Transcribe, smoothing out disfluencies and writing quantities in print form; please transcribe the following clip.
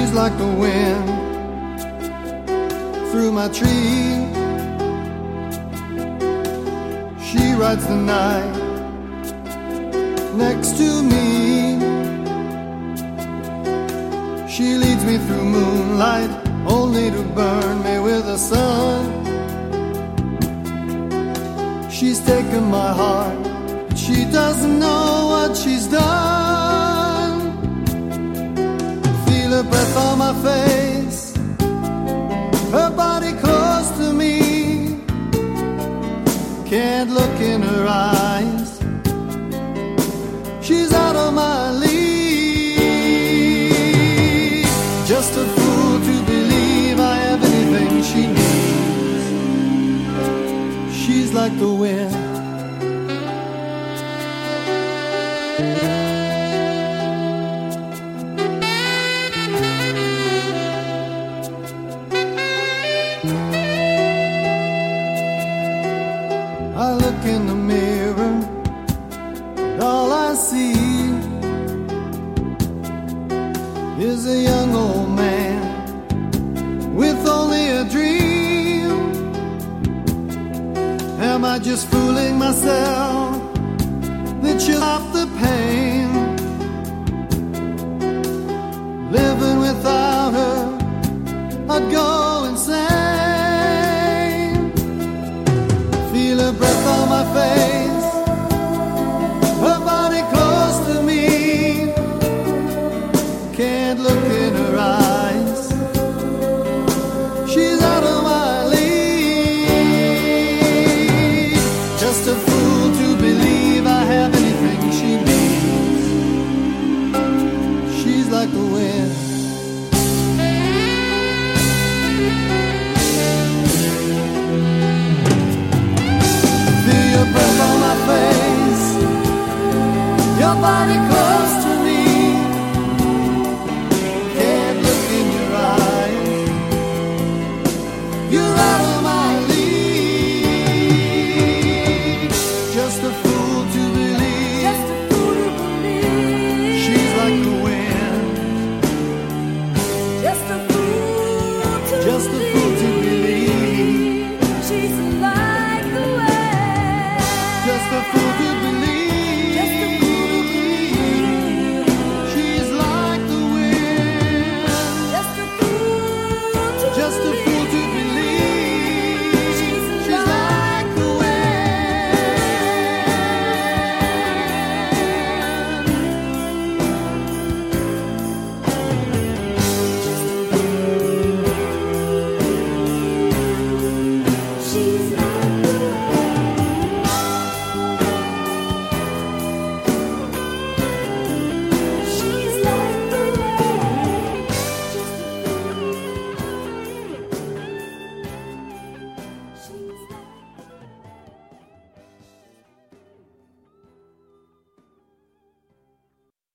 She's like the wind through my tree. She rides the night next to me. She leads me through moonlight, only to burn me with the sun. She's taken my heart, but she doesn't know what she's done. Feel her breath on my face, her body close to me. Can't look in her eyes, she's out of my league. Just a fool to believe I have anything she needs. She's like the wind. I look in the mirror, and all I see is a young old man with only a dream. Am I just fooling myself that she'll stop the pain? Living without her, I'd go insane. Feel her breath on my face, her body close to me. Can't look in her eyes, she's out of my league. Just a fool to believe I have anything she needs. She's like the wind. Feel your breath on my face, your body